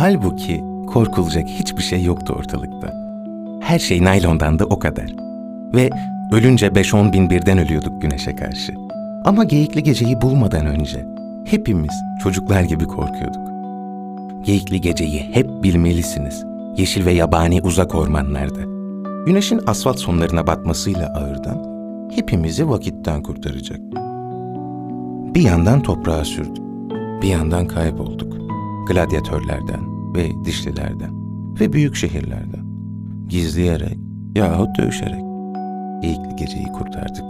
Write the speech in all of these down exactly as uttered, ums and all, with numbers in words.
Halbuki korkulacak hiçbir şey yoktu ortalıkta. Her şey naylondandı, o kadar. Ve ölünce beş on bin birden ölüyorduk güneşe karşı. Ama Geyikli Gece'yi bulmadan önce hepimiz çocuklar gibi korkuyorduk. Geyikli Gece'yi hep bilmelisiniz. Yeşil ve yabani uzak ormanlarda. Güneşin asfalt sonlarına batmasıyla ağırdan hepimizi vakitten kurtaracak. Bir yandan toprağa sürdük. Bir yandan kaybolduk. Gladyatörlerden ve dişlilerden ve büyük şehirlerden. Gizleyerek yahut dövüşerek Geyikli Gece'yi kurtardık.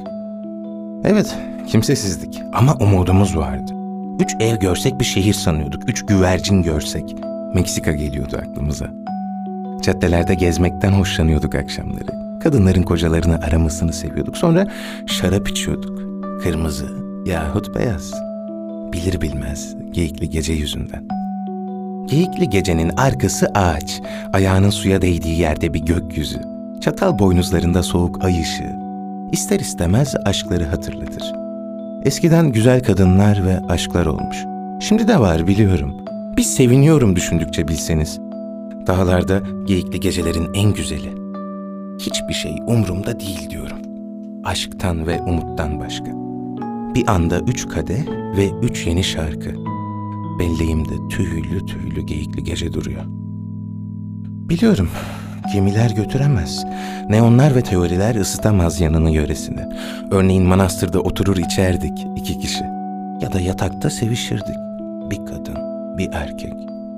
Evet, kimsesizdik ama umudumuz vardı. Üç ev görsek bir şehir sanıyorduk. Üç güvercin görsek Meksika geliyordu aklımıza. Caddelerde gezmekten hoşlanıyorduk akşamları. Kadınların kocalarını aramasını seviyorduk. Sonra şarap içiyorduk. Kırmızı yahut beyaz. Bilir bilmez Geyikli Gece yüzünden. Geyikli Gece'nin arkası ağaç. Ayağının suya değdiği yerde bir gökyüzü. Çatal boynuzlarında soğuk ay ışığı. İster istemez aşkları hatırlatır. Eskiden güzel kadınlar ve aşklar olmuş. Şimdi de var, biliyorum. Bir seviniyorum düşündükçe bilseniz. Dağlarda Geyikli Gecelerin en güzeli. Hiçbir şey umrumda değil diyorum. Aşktan ve umuttan başka. Bir anda üç kadeh ve üç yeni şarkı. Belleğimde tüylü tüylü Geyikli Gece duruyor. Biliyorum, gemiler götüremez. Neonlar ve teoriler ısıtamaz yanını yöresini. Örneğin manastırda oturur içerdik iki kişi. Ya da yatakta sevişirdik. Bir kadın, bir erkek.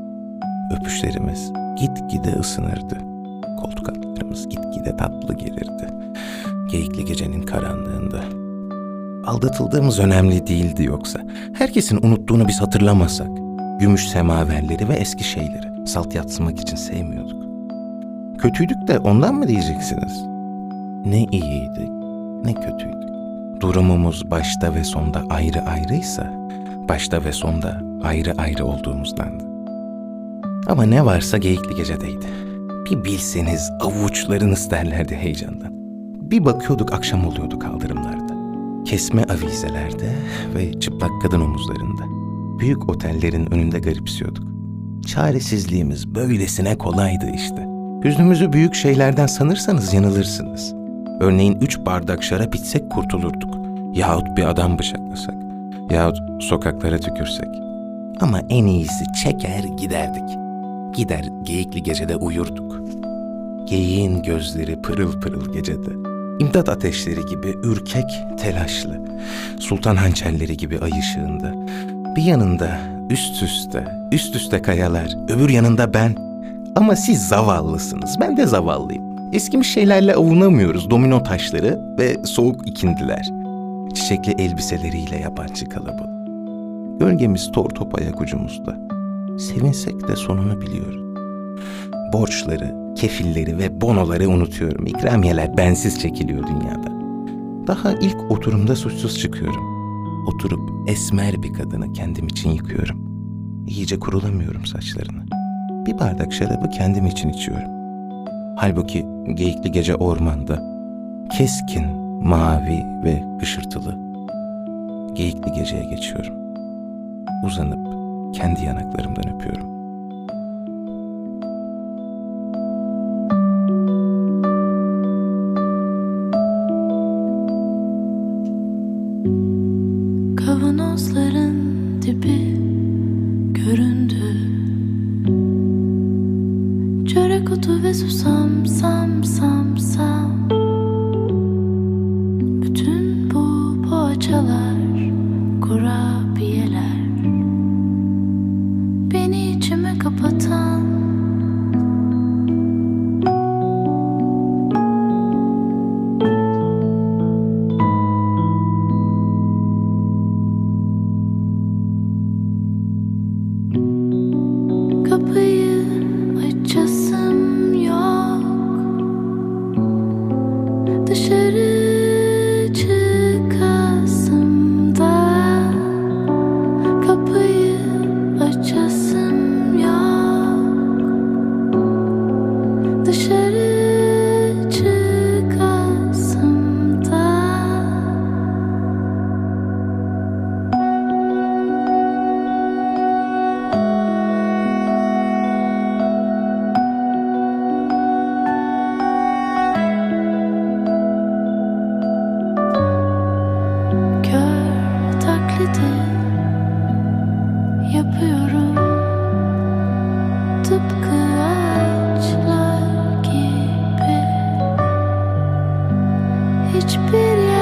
Öpüşlerimiz gitgide ısınırdı. Koltuk altlarımız gitgide tatlı gelirdi. Geyikli Gecenin karanlığında. Aldatıldığımız önemli değildi yoksa. Herkesin unuttuğunu biz hatırlamasak. Gümüş semaverleri ve eski şeyleri salt yatsımak için sevmiyorduk. Kötüydük de ondan mı diyeceksiniz? Ne iyiydik, ne kötüydük. Durumumuz başta ve sonda ayrı ayrıysa, başta ve sonda ayrı ayrı olduğumuzdandı. Ama ne varsa Geyikli Gece'deydi. Bir bilseniz avuçlarınız derlerdi heyecandan. Bir bakıyorduk akşam oluyordu kaldırımlarda. Kesme avizelerde ve çıplak kadın omuzlarında. Büyük otellerin önünde garipsiyorduk. Çaresizliğimiz böylesine kolaydı işte. Hüznümüzü büyük şeylerden sanırsanız yanılırsınız. Örneğin üç bardak şarap içsek kurtulurduk. Yahut bir adam bıçaklasak. Yahut sokaklara tükürsek. Ama en iyisi çeker giderdik. Gider Geyikli Gece'de uyurduk. Geyiğin gözleri pırıl pırıl gecede. İmdat ateşleri gibi ürkek, telaşlı. Sultan hançerleri gibi ay ışığında. Bir yanında üst üste, üst üste kayalar. Öbür yanında ben. Ama siz zavallısınız, ben de zavallıyım. Eskimiş şeylerle avunamıyoruz, domino taşları ve soğuk ikindiler. Çiçekli elbiseleriyle yabancı kalabalık. Gölgemiz tor top ayak ucumuzda. Sevinsek de sonunu biliyoruz. Borçları, kefilleri ve bonoları unutuyorum. İkramiyeler bensiz çekiliyor dünyada. Daha ilk oturumda suçsuz çıkıyorum. Oturup esmer bir kadını kendim için yıkıyorum. İyice kurulamıyorum saçlarını. Bir bardak şarabı kendim için içiyorum. Halbuki Geyikli Gece ormanda, keskin, mavi ve hışırtılı. Geyikli Gece'ye geçiyorum. Uzanıp kendi yanaklarımdan öpüyorum. Kavanozların dibi göründü. Çörek otu ve susam, sam sam sam. Bütün bu poğaçalar, kurabiyeler beni içime kapatan. Kapıyı açasım yok. Dışarı çıkasım da. Kapıyı açasım yok. Dışarı çıkasım da. hiçbir